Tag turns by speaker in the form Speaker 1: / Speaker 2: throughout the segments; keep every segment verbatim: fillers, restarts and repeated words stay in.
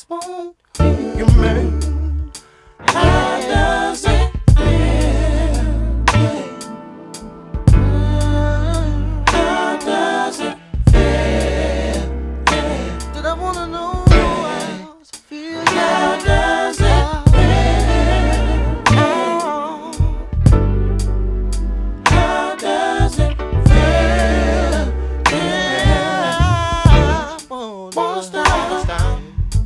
Speaker 1: won't you make? How does it feel? How does it feel? Did I wanna know how it feels? How does it feel? How does it feel? Yeah, wanna stop, stop.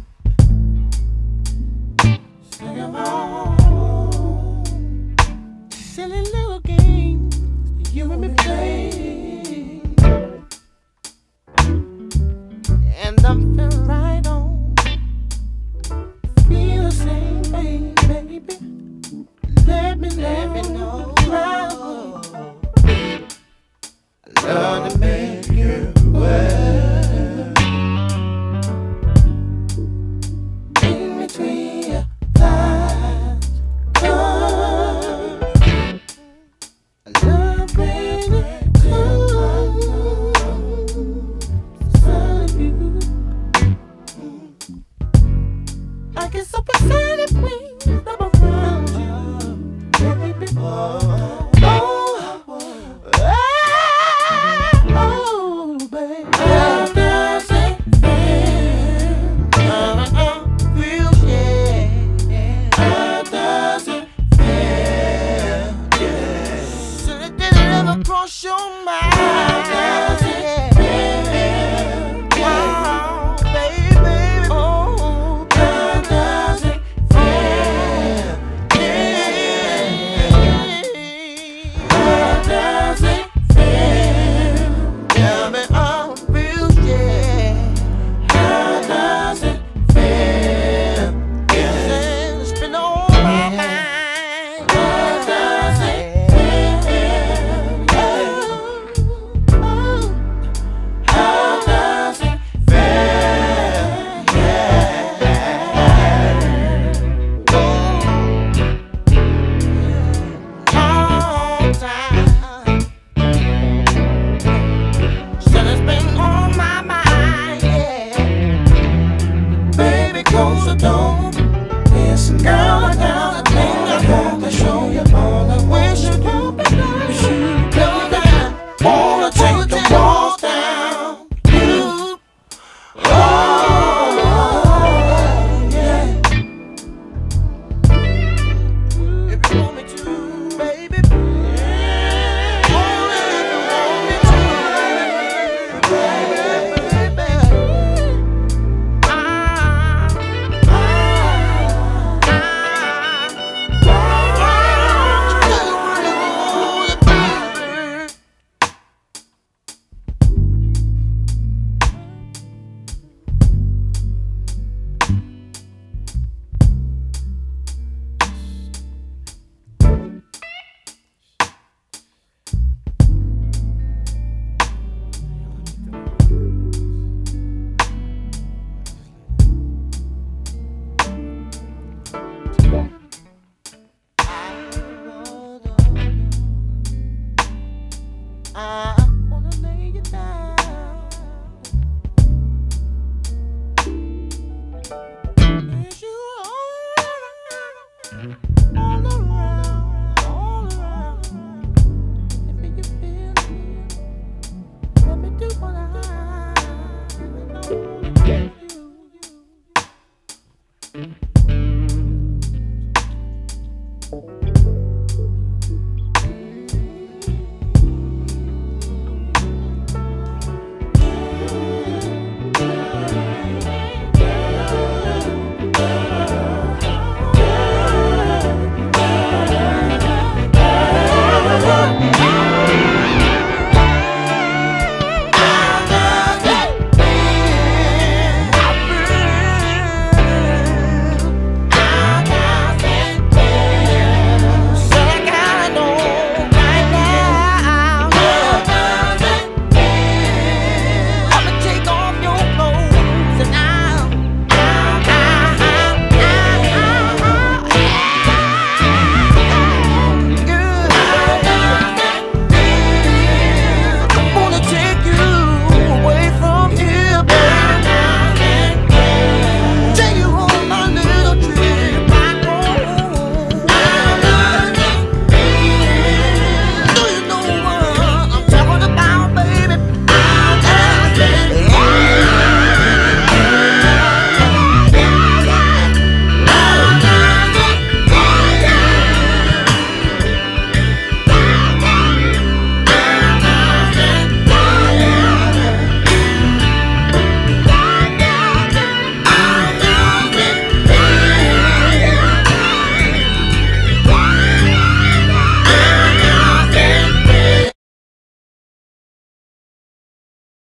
Speaker 1: Sing along, silly little games you and me play, and I'm feeling right on. Feel the same way, baby. Let me, let me know. I love to make you well. In between your thighs, come. I love when it comes. Son of you, I get so excited when I'm around you, baby. Oh, oh, oh, baby. How does it feel? Uh-uh, feel, yeah. How does it feel? Yeah. So did it ever cross your mind? How does it feel? Oh, baby. Oh, how does it feel? Yeah. How does it feel? Tell me how it feels, yeah. How does it feel? Yeah. It's been on my mind. How does it feel? Oh, oh. How does it feel? Yeah. All time. Said it's been on my mind, yeah. Baby, close the door. Listen, girl, I got a thing I want to show you. All I wish you could be down. You should go down. Wanna take the walls down. You, oh, yeah. If you want me to, baby. Yeah. Only if you want me to, baby, baby. Ah, ah, I wanna lay you down. Is you all around, all around, all around? If you feel it, let me do what I know you.